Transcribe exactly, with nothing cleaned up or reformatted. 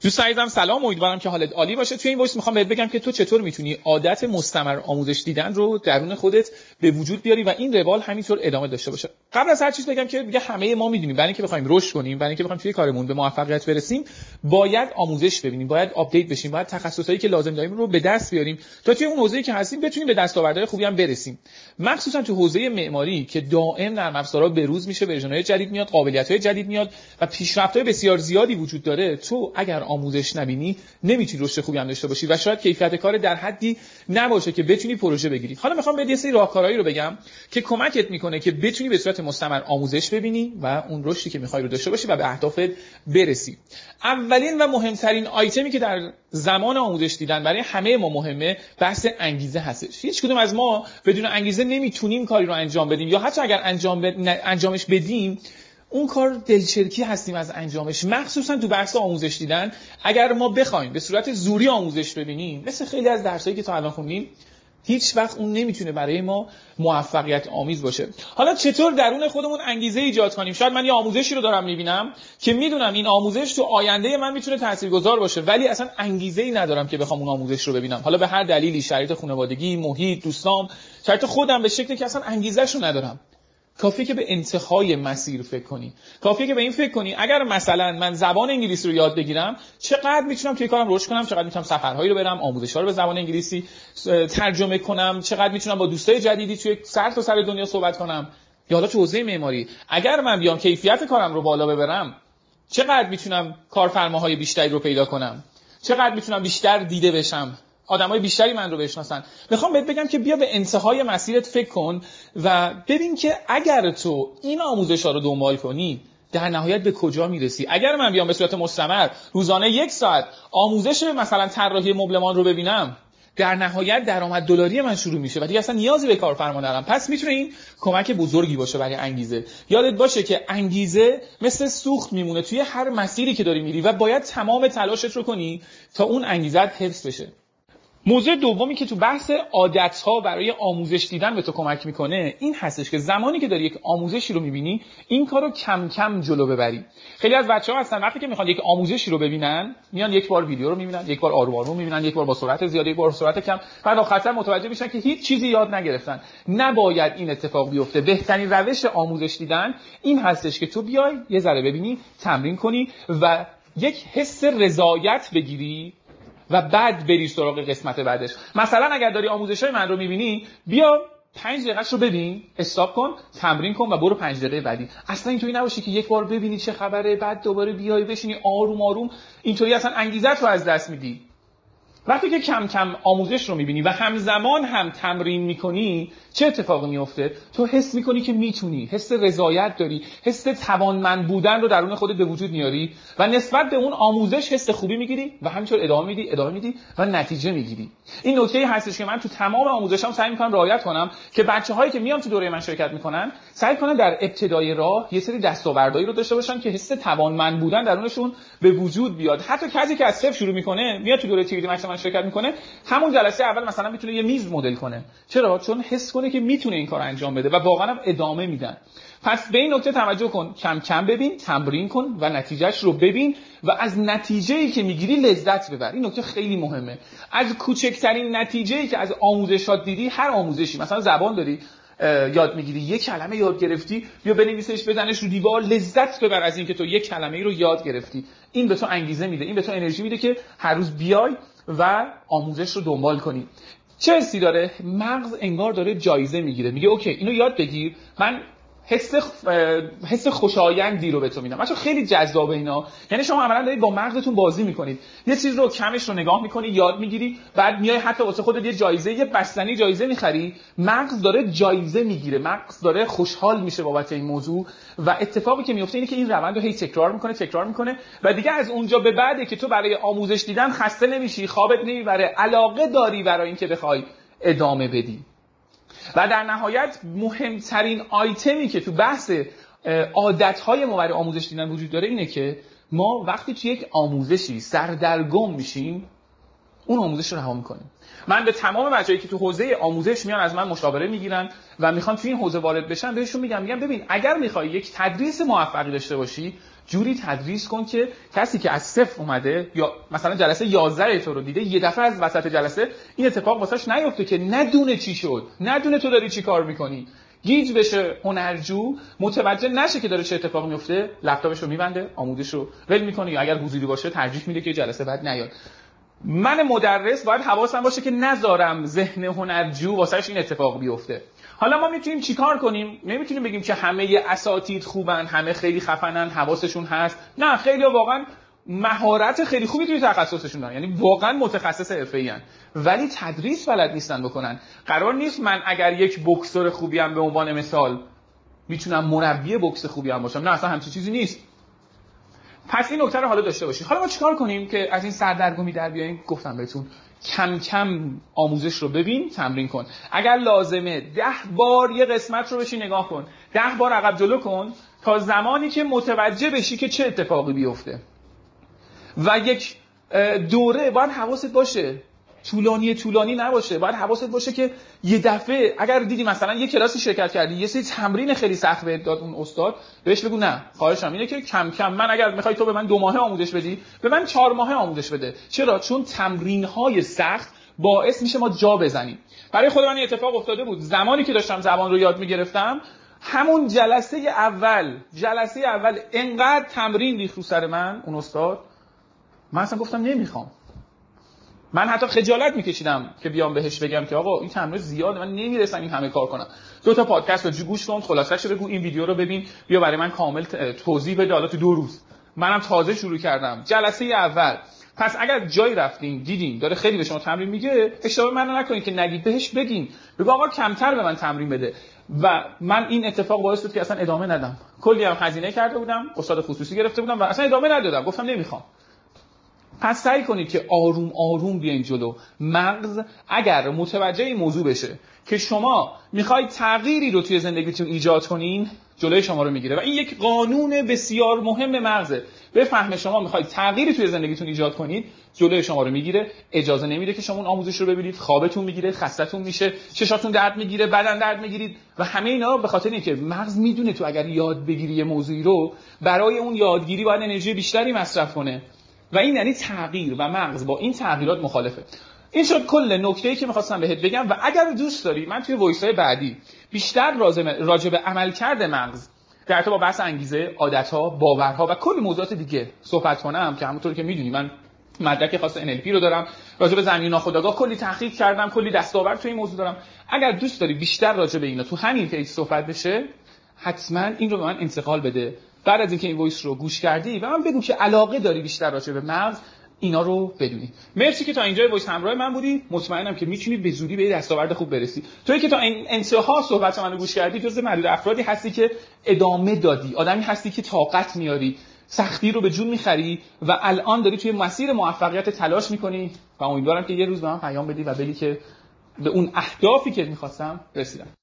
دوست عزیزم سلام، امیدوارم که حالت عالی باشه. توی این وایس میخوام بهت بگم که تو چطور میتونی عادت مستمر آموزش دیدن رو درون خودت به وجود بیاری و این روال همینطور ادامه داشته باشه. قبل از هر چیز بگم که دیگه همه ما میدونیم برای اینکه بخوایم رشد کنیم، برای اینکه بخوایم توی کارمون به موفقیت برسیم، باید آموزش ببینیم، باید آپدیت بشیم، باید تخصصایی که لازم داریم رو به دست بیاریم تا توی اون حوزه‌ای که هستیم بتونیم به دستاوردهای خوبی هم برسیم. مخصوصا تو حوزه معماری که دائم نرم افزارها بروز میشه، ورژن‌های جدید میاد، قابلیت‌های جدید میاد و پیشرفت‌های بسیار زیادی وجود داره. تو اگر آموزش نبینی نمیتونی رشد خوبی هم داشته باشی و شاید کیفیت کار در حدی نباشه که بتونی پروژه بگیری. حالا میخوام بهت یه سری راهکارهایی رو بگم که کمکت میکنه که بتونی به صورت مستمر آموزش ببینی و اون رشدی که میخوای رو داشته باشی و به اهدافت برسی. اولین و مهمترین آیتمی که در زمان آموزش دیدن برای همه ما مهمه، بحث انگیزه هستش. هیچ کدوم از ما بدون انگیزه نمیتونیم کاری رو انجام بدیم، یا حتی اگر انجام ب... انجامش بدیم اون کار دلچرکی هستیم از انجامش. مخصوصا تو بحث آموزش دیدن اگر ما بخوایم به صورت زوری آموزش ببینیم، مثل خیلی از درسایی که تا الان خوندیم، هیچ وقت اون نمیتونه برای ما موفقیت آمیز باشه. حالا چطور درون خودمون انگیزه ایجاد کنیم؟ شاید من یه آموزشی رو دارم میبینم که میدونم این آموزش تو آینده من میتونه تاثیرگذار باشه، ولی اصلا انگیزه‌ای ندارم که بخوام اون آموزش رو ببینم. حالا به هر دلیلی، شرایط خانوادگی، محیط، دوستام، شرایط خودم، به شکلی که اصلا انگیزه‌شو ندارم. کافیه که به انتهای مسیر فکر کنی. کافیه که به این فکر کنی اگر مثلا من زبان انگلیسی رو یاد بگیرم، چقدر میتونم توی کارم رشد کنم، چقدر میتونم سفرهایی رو برم، آموزش‌ها رو به زبان انگلیسی ترجمه کنم، چقدر میتونم با دوستای جدیدی توی سر تا سر دنیا صحبت کنم. یا حالا تو حوزه معماری اگر من بیام کیفیت کارم رو بالا ببرم، چقدر میتونم کارفرماهای بیشتری رو پیدا کنم، چقدر میتونم بیشتر دیده بشم، آدمای بیشتری من رو بشناسن. میخوام بهت بگم که بیا به انتهای مسیرت فکر کن و ببین که اگر تو این آموزش‌ها رو دنبال کنی در نهایت به کجا میرسی. اگر من بیام به صورت مستمر روزانه یک ساعت آموزش مثلا طراحی مبلمان رو ببینم، در نهایت درآمد دلاری من شروع میشه و دیگه اصلا نیازی به کارفرما ندارم. پس میتونه این کمک بزرگی باشه برای انگیزه. یادت باشه که انگیزه مثل سوخت میمونه توی هر مسیری که داری میری و باید تمام تلاشت رو کنی تا اون انگیزت حفظ بشه. موضوع دومی که تو بحث عادت‌ها برای آموزش دیدن به تو کمک میکنه این هستش که زمانی که داری یک آموزشی رو میبینی، این کارو کم کم جلو ببری. خیلی از بچه‌ها هستن وقتی که میخوان یک آموزشی رو ببینن، میان یک بار ویدیو رو میبینن، یک بار آروم آروم میبینن، یک بار با سرعت زیاد، یک بار با سرعت کم، بعد آخرش متوجه میشن که هیچ چیزی یاد نگرفتن. نباید این اتفاق بیفته. بهترین روش آموزش دیدن این هستش که تو بیای یه ذره ببینی، تمرین کنی و یک حس رضایت بگیری و بعد بری سراغ قسمت بعدش. مثلا اگر داری آموزش‌های من رو می‌بینی، بیا پنج دقیقه‌ش رو ببین، استاپ کن، تمرین کن و برو پنج دقیقه بعدی. اصلا اینطوری نباشه که یک بار ببینی چه خبره، بعد دوباره بیای بشینی آروم آروم، اینطوری اصلا انگیزت رو از دست میدی. وقتی که کم کم آموزش رو می‌بینی و همزمان هم تمرین می‌کنی، چه اتفاقی میفته؟ تو حس می‌کنی که می‌تونی، حس رضایت داری، حس توانمند بودن رو درون خودت به وجود میاری و نسبت به اون آموزش حس خوبی می‌گیری و همینطور ادامه میدی، ادامه میدی و نتیجه می‌گیری. این نکته‌ای هستش که من تو تمام آموزشام سعی می‌کنم رعایت کنم که بچه‌هایی که میان تو دوره من شرکت می‌کنن، سعی کنن در ابتدای راه یه سری دستاوردهایی رو داشته باشن که حس توانمند بودن درونشون به وجود بیاد. حتی کسی که از صفر شروع می‌کنه، میاد تو دوره تیری من شرکت می‌کنه، همون جلسه اول مثلا می‌تونه یه میز مدل کنه. چرا؟ چون حس کنه که میتونه این کار انجام بده و واقعا هم ادامه میدن. پس به این نکته توجه کن، کم کم ببین، تمرین کن و نتیجهش رو ببین و از نتیجه‌ای که میگیری لذت ببر. این نکته خیلی مهمه. از کوچکترین نتیجه‌ای که از آموزشات دیدی، هر آموزشی، مثلا زبان داری یاد میگیری، یک کلمه یاد گرفتی، بیا بنویسش، بزنش رو دیوار، لذت ببر از اینکه تو یک کلمه رو یاد گرفتی. این به تو انگیزه میده، این به تو انرژی میده که هر روز بیای و آموزش رو دنبال کنی. چه حسی داره؟ مغز انگار داره جایزه میگیره، میگه اوکی اینو یاد بگیر، من حس حس خوشایندی رو به تو میدم. بچه‌ها خیلی جذابه اینا. یعنی شما عملاً دارید با مغزتون بازی میکنید. یه چیز رو کمش رو نگاه میکنی، یاد میگیری، بعد میای حتی واسه خودت یه جایزه، یه بستنی جایزه میخری. مغز داره جایزه میگیره، مغز داره خوشحال میشه بابت این موضوع و اتفاقی که میفته اینه که این روند رو هی تکرار میکنه، تکرار میکنه و دیگه از اونجا به بعده که تو برای آموزش دیدن خسته نمیشی، خوابت نمیبره، علاقه داری برای اینکه بخوای ادامه بدی. و در نهایت مهمترین آیتمی که تو بحث عادت‌های ما برای آموزش دیدن وجود داره اینه که ما وقتی توی یک آموزشی سردرگم میشیم، اون آموزش رو رها می‌کنیم. من به تمام بچه‌ای که تو حوزه آموزش میان از من مشاوره میگیرن و میخوان توی این حوزه وارد بشن، بهشون میگم میگم ببین اگر میخوای یک تدریس موفقی داشته باشی، جوری تدریس کن که کسی که از صفر اومده یا مثلا جلسه یازده تو رو دیده یه دفعه از وسط جلسه این اتفاق واسش نیفته که ندونه چی شد، ندونه تو داری چی کار میکنی، گیج بشه، هنرجو متوجه نشه که داره چه اتفاقی میفته، لپتاپش رو میبنده، آموزش رو ول میکنه یا اگر حضوری باشه ترجیح میده که جلسه بعد نیاد. من مدرس باید حواسم باشه که نذارم ذهن هنرجو واسش این اتفاق بیفته. حالا ما میتونیم چیکار کنیم؟ نمیتونیم بگیم که همه اساتید خوبن، همه خیلی خفنن، حواسشون هست. نه، خیلی واقعا مهارت خیلی خوبی توی تخصصشون دارن، یعنی واقعا متخصص حرفه‌ای ان، ولی تدریس بلد نیستن بکنن. قرار نیست من اگر یک بوکسور خوبی ام به عنوان مثال میتونم مربی بوکس خوبی ام باشم. نه، اصلا همچین چیزی نیست. پس این نکته رو حالا داشته باشید. حالا ما چیکار کنیم که از این سردرگمی در بیاییم؟ گفتم بهتون کم کم آموزش رو ببین، تمرین کن. اگر لازمه ده بار یه قسمت رو بشی نگاه کن، ده بار عقب جلو کن تا زمانی که متوجه بشی که چه اتفاقی بیفته. و یک دوره باید حواست باشه طولانی طولانی نباشه، باید حواست باشه که یه دفعه اگر دیدی مثلا یه کلاسی شرکت کردی یه سری تمرین خیلی سخت بهت داد اون استاد، بهش بگو نه، خواهشم اینه که کم کم، من اگر میخوای تو به من دو ماهه آموزش بدی، به من چهار ماهه آموزش بده. چرا؟ چون تمرین‌های سخت باعث میشه ما جا بزنیم. برای خود من این اتفاق افتاده بود زمانی که داشتم زبان رو یاد میگرفتم، همون جلسه اول جلسه اول انقدر تمرین ریخت رو سر من اون استاد، من اصلا گفتم نمیخوام. من حتی خجالت میکشیدم که بیام بهش بگم که آقا این تمرین زیاده، من نمیرسم این همه کار کنم. دو تا پادکست رو گوش کن، خلاصش بگو، این ویدیو رو ببین، بیا برای من کامل توضیح بده حالا تو دو روز. منم تازه شروع کردم جلسه اول. پس اگر جایی رفتین دیدین داره خیلی به شما تمرین میگه، اشتباه منو نکنین که نگید، بهش بگین، بگو آقا کمتر به من تمرین بده. و من این اتفاق باعث شد که اصلا ادامه ندم. کلی هم هزینه کرده بودم، استاد خصوصی گرفته بودم و اصلا ادامه ندادم، گفتم نمیخوام. پس سعی کنید که آروم آروم بیاین جلو. مغز اگر متوجه این موضوع بشه که شما میخواید تغییری رو توی زندگیتون ایجاد کنین، جلوی شما رو میگیره. و این یک قانون بسیار مهم مغزه. به فهم شما میخواید تغییری توی زندگیتون ایجاد کنید، جلوی شما رو میگیره، اجازه نمیده که شما اون آموزش رو ببینید، خوابتون میگیره، خستتون میشه، چشاتون درد میگیره، بدن درد میگیرید و همه اینا به خاطر اینکه مغز میدونه تو اگر یاد بگیری یه موضوعی رو، برای اون یادگیری باید انرژی بیشتری مصرف کنه و این یعنی تغییر و مغز با این تغییرات مخالفه. این شد کل نکته‌ای که می‌خواستم بهت بگم و اگر دوست داری من توی وایس‌های بعدی بیشتر راجع به عملکرد مغز در ارتباط با بحث انگیزه، عادت‌ها، باورها و کلی موضوعات دیگه صحبت کنم که همونطور که می‌دونی من مدرک خاص ان ال پی رو دارم، راجع به زمین ناخودآگاه کلی تحقیق کردم، کلی دستاورد تو این موضوع دارم. اگر دوست داری بیشتر راجع به اینا تو همین پیج صحبت بشه، حتما این رو به من انتقال بده. بعد از اینکه این وایس رو گوش کردی و من بگو که علاقه داری بیشتر راجع به مغز اینا رو بدونی. مرسی که تا اینجای وایس همراه من بودی. مطمئنم که میتونی به زودی به دستاورد خوب برسی. تویی که تا این انتها صحبت منو گوش کردی، جزو معدود افرادی هستی که ادامه دادی، آدمی هستی که طاقت میاری، سختی رو به جون میخری و الان داری توی مسیر موفقیت تلاش میکنی و امیدوارم که یه روز به من پیام بدی و بگی که به اون اهدافی که میخواستم رسیدم.